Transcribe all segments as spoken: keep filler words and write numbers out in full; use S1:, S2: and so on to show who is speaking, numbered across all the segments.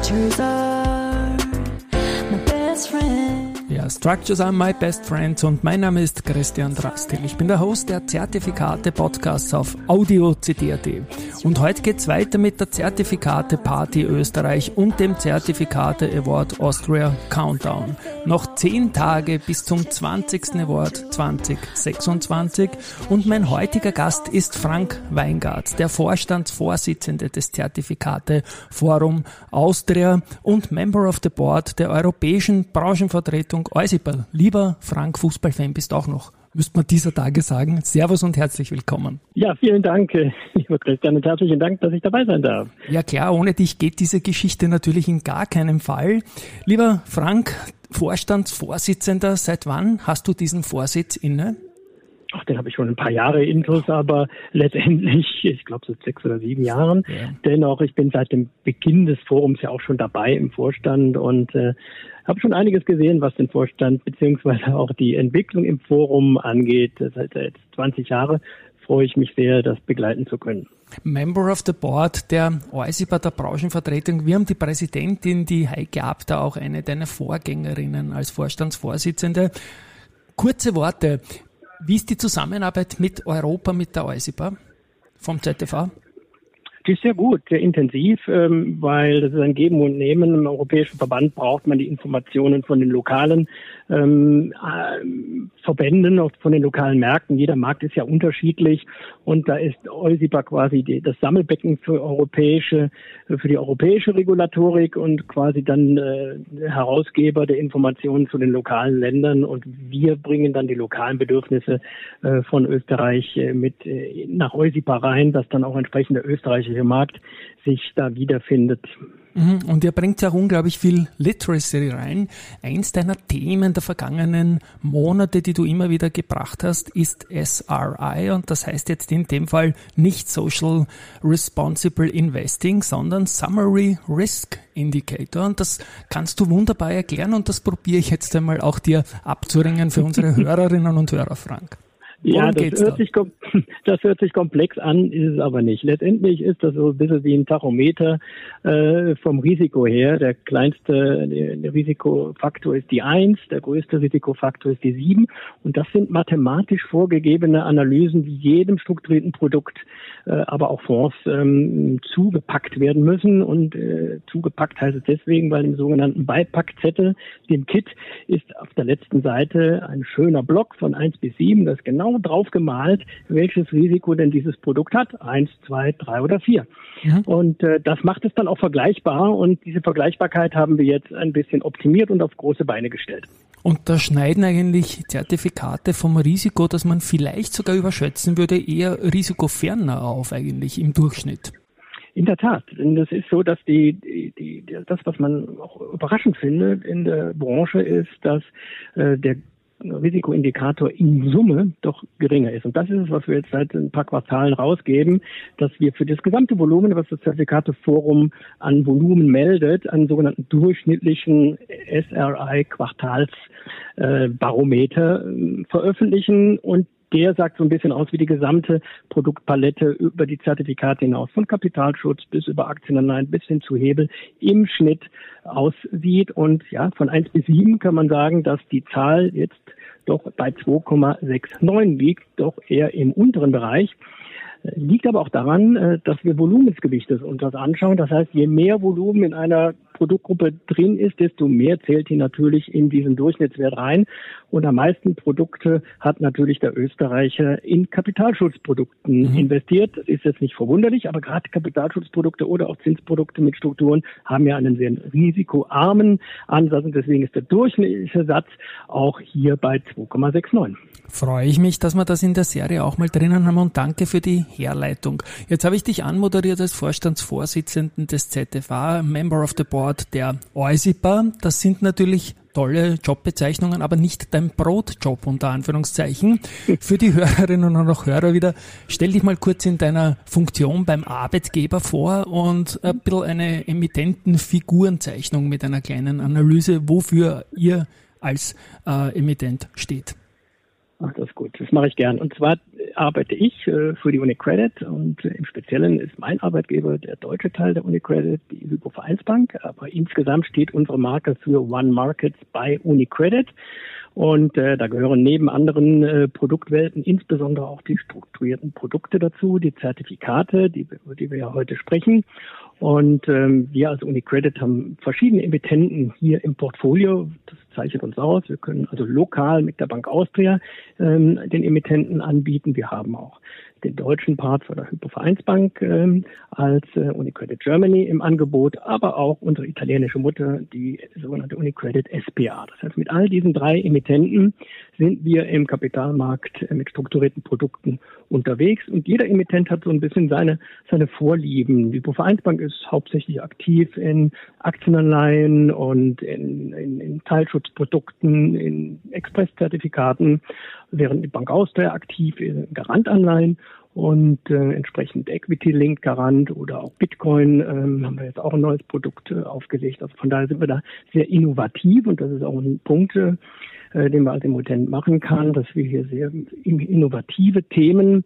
S1: structures are my best friend.
S2: Ja, Structures are my best friends und mein Name ist Christian Drastil. Ich bin der Host der Zertifikate-Podcasts auf Audio C D punkt A T. Und heute geht's weiter mit der Zertifikate-Party Österreich und dem Zertifikate Award Austria Countdown. Noch zehn Tage bis zum zwanzigsten Award zwanzig sechsundzwanzig und mein heutiger Gast ist Frank Weingart, der Vorstandsvorsitzende des Zertifikate Forum Austria und Member of the Board der europäischen Branchenvertretung EUSIPA. Lieber Frank, Fußballfan bist auch noch, müsste man dieser Tage sagen. Servus und herzlich willkommen.
S3: Ja, vielen Dank, lieber Christian, und herzlichen Dank, dass ich dabei sein darf.
S2: Ja klar, ohne dich geht diese Geschichte natürlich in gar keinem Fall. Lieber Frank, Vorstandsvorsitzender, seit wann hast du diesen Vorsitz inne?
S3: Ach, den habe ich schon ein paar Jahre intus, aber letztendlich, ich glaube, seit sechs oder sieben Jahren. Ja. Dennoch, ich bin seit dem Beginn des Forums ja auch schon dabei im Vorstand und äh, habe schon einiges gesehen, was den Vorstand beziehungsweise auch die Entwicklung im Forum angeht. Seit jetzt zwanzig Jahre freue ich mich sehr, das begleiten zu können.
S2: Member of the Board der EUSIPA, der Branchenvertretung. Wir haben die Präsidentin, die Heike Abter, auch eine deiner Vorgängerinnen als Vorstandsvorsitzende. Kurze Worte. Wie ist die Zusammenarbeit mit Europa, mit der EUSIPA vom Z F A?
S3: Die ist sehr gut, sehr intensiv, weil das ist ein Geben und Nehmen. Im Europäischen Verband braucht man die Informationen von den lokalen ähm, Verbänden, auch von den lokalen Märkten. Jeder Markt ist ja unterschiedlich und da ist EUSIPA quasi die, das Sammelbecken für europäische, für die europäische Regulatorik und quasi dann äh, Herausgeber der Informationen zu den lokalen Ländern, und wir bringen dann die lokalen Bedürfnisse äh, von Österreich äh, mit äh, nach EUSIPA rein, dass dann auch entsprechend der österreichische Markt sich da wiederfindet.
S2: Und ihr bringt ja auch unglaublich viel Literacy rein. Eins deiner Themen der vergangenen Monate, die du immer wieder gebracht hast, ist S R I, und das heißt jetzt in dem Fall nicht Social Responsible Investing, sondern Summary Risk Indicator, und das kannst du wunderbar erklären und das probiere ich jetzt einmal auch dir abzuringen für unsere Hörerinnen und Hörer, Frank.
S3: Ja, das hört, sich, das hört sich komplex an, ist es aber nicht. Letztendlich ist das so ein bisschen wie ein Tachometer äh, vom Risiko her. Der kleinste der Risikofaktor ist die eins, der größte Risikofaktor ist die sieben. Und das sind mathematisch vorgegebene Analysen, die jedem strukturierten Produkt, äh, aber auch Fonds ähm, zugepackt werden müssen. Und äh, zugepackt heißt es deswegen, weil im sogenannten Beipackzettel, dem Kit, ist auf der letzten Seite ein schöner Block von eins bis sieben, das genau drauf gemalt, welches Risiko denn dieses Produkt hat. Eins, zwei, drei oder vier. Ja. Und äh, das macht es dann auch vergleichbar, und diese Vergleichbarkeit haben wir jetzt ein bisschen optimiert und auf große Beine gestellt.
S2: Und da schneiden eigentlich Zertifikate vom Risiko, das man vielleicht sogar überschätzen würde, eher risikoferner auf eigentlich im Durchschnitt.
S3: In der Tat, denn das ist so, dass die, die, die das, was man auch überraschend findet in der Branche, ist, dass äh, der Risikoindikator in Summe doch geringer ist. Und das ist es, was wir jetzt seit ein paar Quartalen rausgeben, dass wir für das gesamte Volumen, was das Zertifikateforum an Volumen meldet, einen sogenannten durchschnittlichen S R I-Quartalsbarometer äh, veröffentlichen, und der sagt so ein bisschen aus, wie die gesamte Produktpalette über die Zertifikate hinaus, von Kapitalschutz bis über Aktienanleihen bis hin zu Hebel, im Schnitt aussieht. Und ja, von eins bis sieben kann man sagen, dass die Zahl jetzt doch bei zwei Komma neunundsechzig liegt, doch eher im unteren Bereich. Liegt aber auch daran, dass wir Volumensgewichte uns das anschauen. Das heißt, je mehr Volumen in einer Produktgruppe drin ist, desto mehr zählt die natürlich in diesen Durchschnittswert rein. Und am meisten Produkte hat natürlich der Österreicher in Kapitalschutzprodukten mhm. investiert. Das ist jetzt nicht verwunderlich, aber gerade Kapitalschutzprodukte oder auch Zinsprodukte mit Strukturen haben ja einen sehr risikoarmen Ansatz, und deswegen ist der durchschnittliche Satz auch hier bei zwei Komma neunundsechzig.
S2: Freue ich mich, dass wir das in der Serie auch mal drinnen haben, und danke für die Herleitung. Jetzt habe ich dich anmoderiert als Vorstandsvorsitzenden des Z F A, Member of the Board der EUSIPA. Das sind natürlich tolle Jobbezeichnungen, aber nicht dein Brotjob unter Anführungszeichen. Für die Hörerinnen und auch Hörer wieder, stell dich mal kurz in deiner Funktion beim Arbeitgeber vor und ein bisschen eine Emittentenfigurenzeichnung mit einer kleinen Analyse, wofür ihr als äh, Emittent steht.
S3: Ach, das ist gut. Das mache ich gern. Und zwar arbeite ich äh, für die UniCredit und äh, im Speziellen ist mein Arbeitgeber der deutsche Teil der UniCredit, die Hypo-Vereinsbank. Aber insgesamt steht unsere Marke für One Markets bei UniCredit. Und äh, da gehören neben anderen äh, Produktwelten insbesondere auch die strukturierten Produkte dazu, die Zertifikate, die, über die wir ja heute sprechen. Und ähm, wir als UniCredit haben verschiedene Emittenten hier im Portfolio. Das zeichnet uns aus. Wir können also lokal mit der Bank Austria ähm, den Emittenten anbieten. Wir haben auch den deutschen Part von der Hypo-Vereinsbank ähm, als äh, UniCredit Germany im Angebot, aber auch unsere italienische Mutter, die sogenannte UniCredit S P A. Das heißt, mit all diesen drei Emittenten sind wir im Kapitalmarkt äh, mit strukturierten Produkten unterwegs und jeder Emittent hat so ein bisschen seine seine Vorlieben. Die Hypo-Vereinsbank ist hauptsächlich aktiv in Aktienanleihen und in, in, in Teilschutzprodukten, in Expresszertifikaten, während die Bank Austria aktiv in Garantanleihen und äh, entsprechend Equity-Linked Garant oder auch Bitcoin ähm, haben wir jetzt auch ein neues Produkt äh, aufgelegt. Also von daher sind wir da sehr innovativ und das ist auch ein Punkt, äh, den man als Emittent machen kann, dass wir hier sehr innovative Themen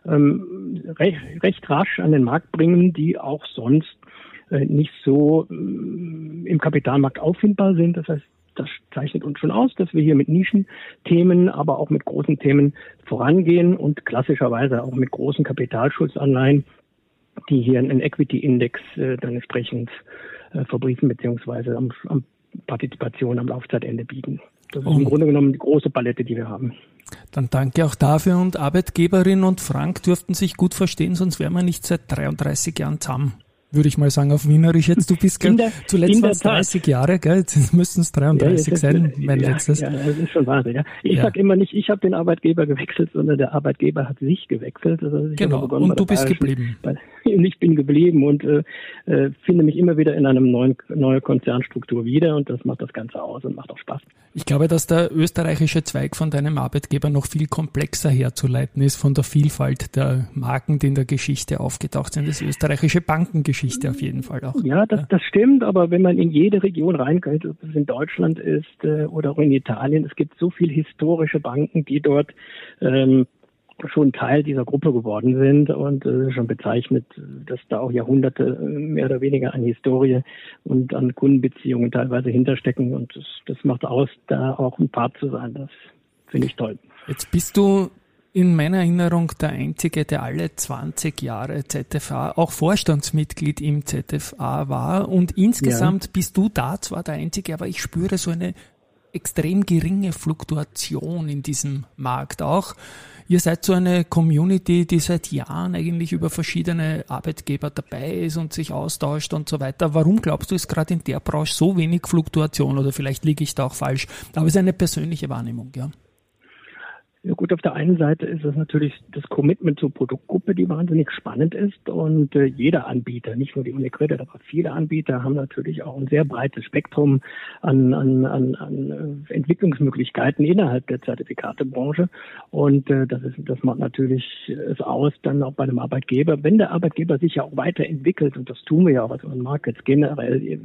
S3: ähm, recht, recht rasch an den Markt bringen, die auch sonst äh, nicht so äh, im Kapitalmarkt auffindbar sind. Das heißt, das zeichnet uns schon aus, dass wir hier mit Nischenthemen, aber auch mit großen Themen vorangehen und klassischerweise auch mit großen Kapitalschutzanleihen, die hier einen Equity-Index äh, dann entsprechend äh, verbriefen beziehungsweise am, am Partizipation am Laufzeitende bieten. Das ist im Grunde genommen die große Palette, die wir haben.
S2: Dann danke auch dafür und Arbeitgeberin und Frank dürften sich gut verstehen, sonst wären wir nicht seit dreiunddreißig Jahren zusammen. Würde ich mal sagen, auf Wienerisch jetzt. Du bist gell,
S3: der,
S2: zuletzt war es dreißig Jahre, gell? Jetzt müssten es dreiunddreißig ja, sein, mein
S3: ja,
S2: letztes.
S3: Ja, das ist schon Wahnsinn. Ja. Ich
S2: ja.
S3: sag immer nicht, ich habe den Arbeitgeber gewechselt, sondern der Arbeitgeber hat sich gewechselt. Also ich
S2: genau, und du bist geblieben.
S3: Bei, und ich bin geblieben und äh, äh, finde mich immer wieder in einer neuen neue Konzernstruktur wieder und das macht das Ganze aus und macht auch Spaß.
S2: Ich glaube, dass der österreichische Zweig von deinem Arbeitgeber noch viel komplexer herzuleiten ist von der Vielfalt der Marken, die in der Geschichte aufgetaucht sind. Das ist österreichische Bankengeschichte auf jeden Fall auch.
S3: Ja, das, das stimmt, aber wenn man in jede Region reingeht, ob es in Deutschland ist äh, oder auch in Italien, es gibt so viele historische Banken, die dort ähm, schon Teil dieser Gruppe geworden sind und äh, schon bezeichnet, dass da auch Jahrhunderte äh, mehr oder weniger an Historie und an Kundenbeziehungen teilweise hinterstecken und das, das macht aus, da auch ein Part zu sein. Das finde ich toll.
S2: Jetzt bist du in meiner Erinnerung der Einzige, der alle zwanzig Jahre Z F A auch Vorstandsmitglied im Z F A war und insgesamt ja. bist du da zwar der Einzige, aber ich spüre so eine extrem geringe Fluktuation in diesem Markt auch. Ihr seid so eine Community, die seit Jahren eigentlich über verschiedene Arbeitgeber dabei ist und sich austauscht und so weiter. Warum glaubst du, ist gerade in der Branche so wenig Fluktuation oder vielleicht liege ich da auch falsch? Aber es ist eine persönliche Wahrnehmung, ja.
S3: Ja gut, auf der einen Seite ist es natürlich das Commitment zur Produktgruppe, die wahnsinnig spannend ist und äh, jeder Anbieter, nicht nur die UniCredit, aber viele Anbieter haben natürlich auch ein sehr breites Spektrum an, an, an, an Entwicklungsmöglichkeiten innerhalb der Zertifikatebranche und äh, das ist, das macht natürlich es aus, dann auch bei einem Arbeitgeber, wenn der Arbeitgeber sich ja auch weiterentwickelt und das tun wir ja auch als Markets generell, äh,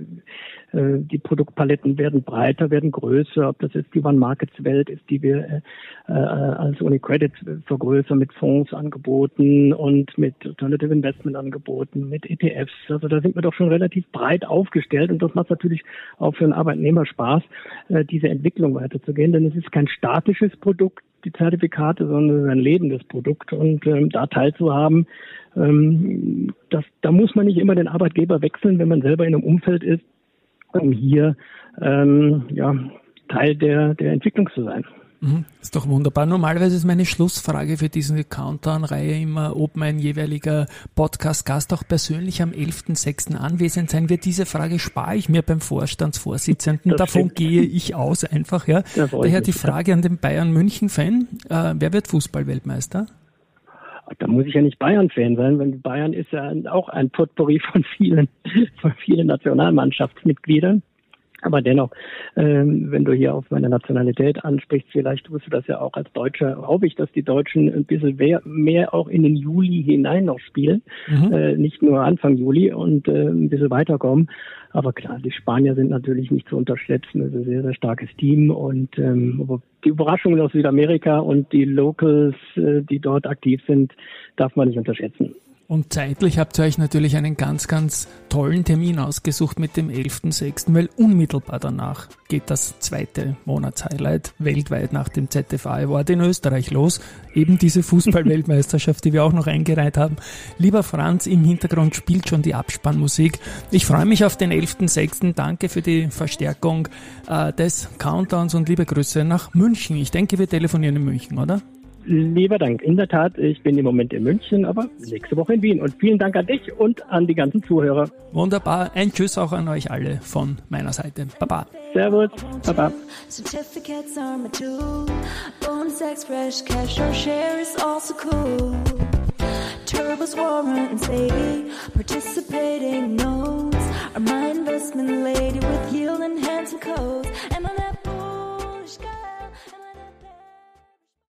S3: die Produktpaletten werden breiter, werden größer, ob das jetzt die One-Markets-Welt ist, die wir äh, als UniCredit vergrößern mit Fonds angeboten und mit Alternative Investment angeboten, mit E T Fs. Also da sind wir doch schon relativ breit aufgestellt und das macht natürlich auch für einen Arbeitnehmer Spaß, diese Entwicklung weiterzugehen, denn es ist kein statisches Produkt, die Zertifikate, sondern ein lebendes Produkt und ähm, da teilzuhaben, ähm, das, da muss man nicht immer den Arbeitgeber wechseln, wenn man selber in einem Umfeld ist, um hier ähm, ja, Teil der, der Entwicklung zu sein.
S2: Ist doch wunderbar. Normalerweise ist meine Schlussfrage für diese Countdown-Reihe immer, ob mein jeweiliger Podcast-Gast auch persönlich am elften sechsten anwesend sein wird. Diese Frage spare ich mir beim Vorstandsvorsitzenden. Das Davon stimmt. gehe ich aus einfach. Ja. Daher die Frage an den Bayern-München-Fan. Äh, wer wird Fußball-Weltmeister?
S3: Da muss ich ja nicht Bayern-Fan sein, weil Bayern ist ja auch ein Potpourri von vielen, von vielen Nationalmannschaftsmitgliedern. Aber dennoch, ähm, wenn du hier auf meine Nationalität ansprichst, vielleicht tust du das ja auch als Deutscher, hoffe ich, dass die Deutschen ein bisschen mehr, mehr auch in den Juli hinein noch spielen, mhm. äh, nicht nur Anfang Juli und äh, ein bisschen weiterkommen. Aber klar, die Spanier sind natürlich nicht zu unterschätzen. Es ist ein sehr, sehr starkes Team und ähm, die Überraschungen aus Südamerika und die Locals, äh, die dort aktiv sind, darf man nicht unterschätzen.
S2: Und zeitlich habt ihr euch natürlich einen ganz, ganz tollen Termin ausgesucht mit dem elften sechsten, weil unmittelbar danach geht das zweite Monatshighlight weltweit nach dem Z F A Award in Österreich los. Eben diese Fußball-Weltmeisterschaft, die wir auch noch eingereiht haben. Lieber Franz, im Hintergrund spielt schon die Abspannmusik. Ich freue mich auf den elften sechsten Danke für die Verstärkung äh, des Countdowns und liebe Grüße nach München. Ich denke, wir telefonieren in München, oder?
S3: Lieber Dank. In der Tat, ich bin im Moment in München, aber nächste Woche in Wien. Und vielen Dank an dich und an die ganzen Zuhörer.
S2: Wunderbar. Ein Tschüss auch an euch alle von meiner Seite. Baba.
S3: Servus. Baba.
S1: Certificates are my tool. Bonus X, fresh cash or share is also cool. Turbos, warrant and Sadie. Participating notes are my investment lady with yield and handsome code.